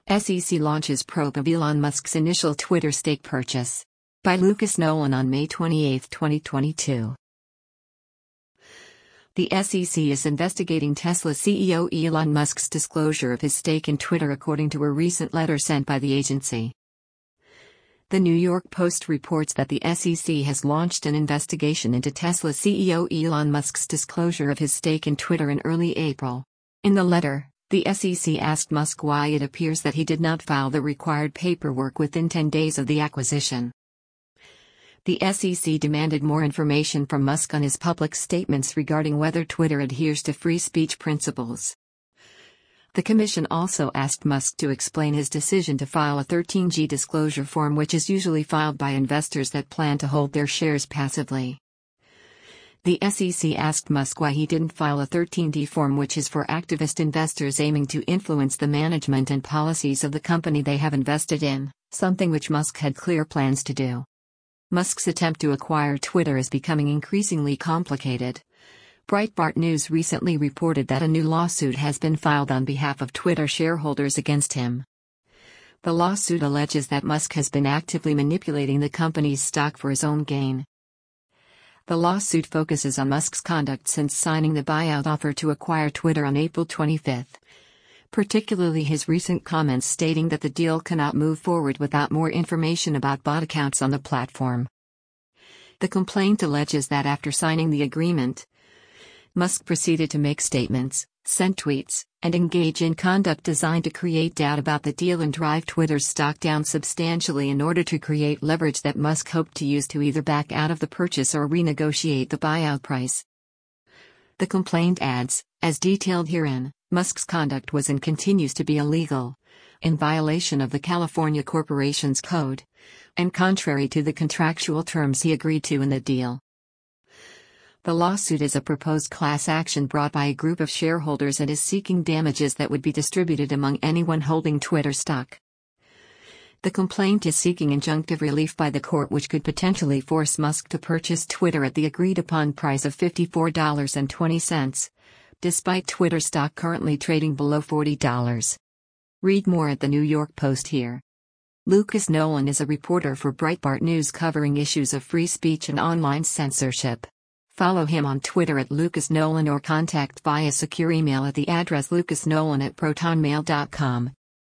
SEC launches probe of Elon Musk's initial Twitter stake purchase. By Lucas Nolan on May 28, 2022. The SEC is investigating Tesla CEO Elon Musk's disclosure of his stake in Twitter, according to a recent letter sent by the agency. The New York Post reports that the SEC has launched an investigation into Tesla CEO Elon Musk's disclosure of his stake in Twitter in early April. In the letter, the SEC asked Musk why it appears that he did not file the required paperwork within 10 days of the acquisition. The SEC demanded more information from Musk on his public statements regarding whether Twitter adheres to free speech principles. The commission also asked Musk to explain his decision to file a 13G disclosure form, which is usually filed by investors that plan to hold their shares passively. The SEC asked Musk why he didn't file a 13D form, which is for activist investors aiming to influence the management and policies of the company they have invested in, something which Musk had clear plans to do. Musk's attempt to acquire Twitter is becoming increasingly complicated. Breitbart News recently reported that a new lawsuit has been filed on behalf of Twitter shareholders against him. The lawsuit alleges that Musk has been actively manipulating the company's stock for his own gain. The lawsuit focuses on Musk's conduct since signing the buyout offer to acquire Twitter on April 25, particularly his recent comments stating that the deal cannot move forward without more information about bot accounts on the platform. The complaint alleges that after signing the agreement, Musk proceeded to make statements, send tweets, and engage in conduct designed to create doubt about the deal and drive Twitter's stock down substantially in order to create leverage that Musk hoped to use to either back out of the purchase or renegotiate the buyout price. The complaint adds, as detailed herein, Musk's conduct was and continues to be illegal, in violation of the California Corporations Code, and contrary to the contractual terms he agreed to in the deal. The lawsuit is a proposed class action brought by a group of shareholders and is seeking damages that would be distributed among anyone holding Twitter stock. The complaint is seeking injunctive relief by the court, which could potentially force Musk to purchase Twitter at the agreed-upon price of $54.20, despite Twitter stock currently trading below $40. Read more at the New York Post here. Lucas Nolan is a reporter for Breitbart News covering issues of free speech and online censorship. Follow him on Twitter at Lucas Nolan or contact via secure email at the address lucasnolan@protonmail.com.